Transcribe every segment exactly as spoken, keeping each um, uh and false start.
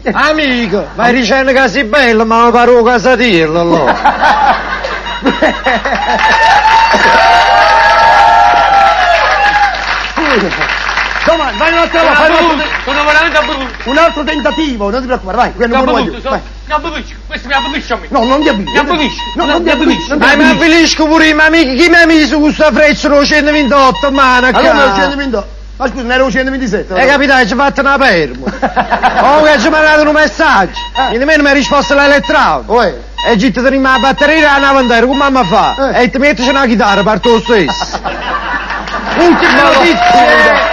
Amico, vai dicendo che sei bello, ma non paro casatiello, allora. Domani, vai un'altra volta, fai un altro, sono veramente brutto. un altro tentativo, non ti preoccupare, vai, qui non Mi voglio. abbrutto, sono- mi abbrutto, questo mi abbrutto a me. No, non ti abbilisci. Mi abbrutto, No, no, non ti mi abbilisci. abbrutto. non ti Ma mi abbilisci. avvilisco pure i miei amici, chi mi ha messo questa freccia centoventotto, mano, Allora me lo centoventotto. Ma scusa, ne ero centoventisette. E capitano, ci ha fatto una perma. Oh, che ci ha mandato un messaggio. Eh. E nemmeno mi ha risposto l'elettronico. Oh, eh. E gitti di la batteria a novantero, come mamma fa? Eh. E ti mettici una chitarra, parto lo stesso. Ultime notizie.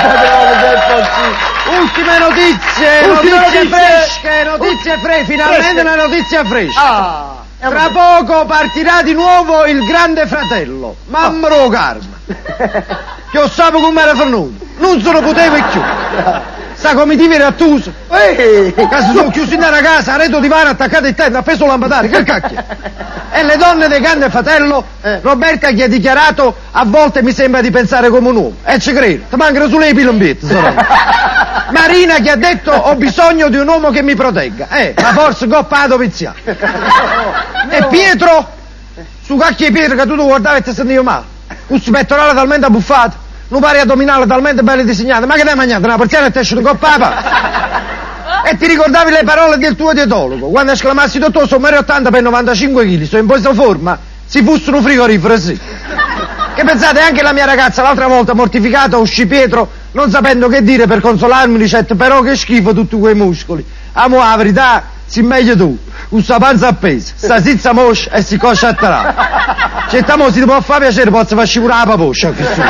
Ultime notizie, Ultime notizie notizie. fresche, notizie fresche, finalmente Fresche. una notizia fresca. Ah. eh, Tra vabbè. poco partirà di nuovo il grande fratello, mamma lo karma. Che ho saputo come era venuto, non se lo potevo più. Sta comitiva era attuso. Ehi, Che si sono chiusi in una casa, a reto divano attaccato in tenda, appeso lampadari, che cacchio. E le donne del grande fratello, Eh. Roberta gli ha dichiarato, a volte mi sembra di pensare come un uomo. E ci credo, ti mancano solo i pilombetti, sorella. Marina che ha detto, ho bisogno di un uomo che mi protegga. Eh, ma forse coppa la pizziata. E Pietro, su cacchio di Pietro che tu lo guardavi e ti sentivo male. Questo pettorale talmente abbuffato, un pari addominale talmente bello disegnato, ma che dai mangiato? Una porzione e ti esce un coppa la pasta. E ti ricordavi le parole del tuo dietologo, quando esclamassi, dottore, sono uno e ottanta per novantacinque chili, sto in questa forma, si fosse un frigorifero, sì. Che pensate, anche la mia ragazza l'altra volta, mortificata, uscì Pietro, non sapendo che dire per consolarmi, dice, però che schifo tutti quei muscoli. Amo la verità, si meglio tu, con sta panza appesa, sta sizza moscia e si coscia a terra. Certo, mo, se ti può fare piacere, posso far scivolare la paposcia, che su.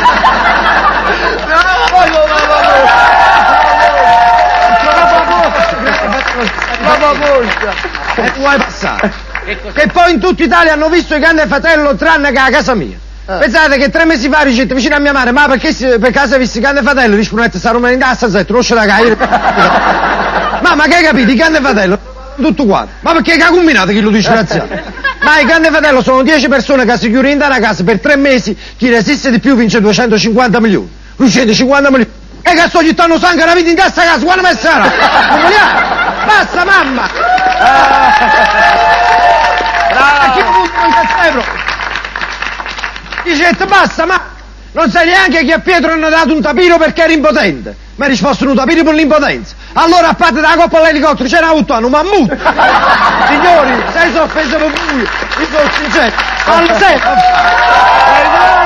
la paposcia. E vuoi passare? Che poi in tutta Italia hanno visto il grande fratello tranne che a casa mia. Eh. Pensate che tre mesi fa dicete vicino a mia madre, ma perché si, per caso hai visto il grande fratello? Risponete, sta romano in tassa, se tu non ce la cai. Ma ma che hai capito? Il grande fratello, tutto quanto. Ma perché che ha combinato chi lo dice razziale? Ma il grande fratello sono dieci persone che si chiudono in una casa per tre mesi, chi resiste di più vince duecentocinquanta milioni. Lui scende cinquanta milioni. E che sto gittando sangue la vita in testa a casa, quando me sarà? Non vogliamo? Basta mamma! Bravo! Chi non cazzo proprio? Dice, basta, ma non sai neanche che a Pietro hanno dato un tapiro perché era impotente. Mi ha risposto un tapiro per l'impotenza. Allora a parte dalla coppa all'elicottero c'era avuto un mammut. Signori, sei sofferto per buio. Mi sono sincero. Al sempre.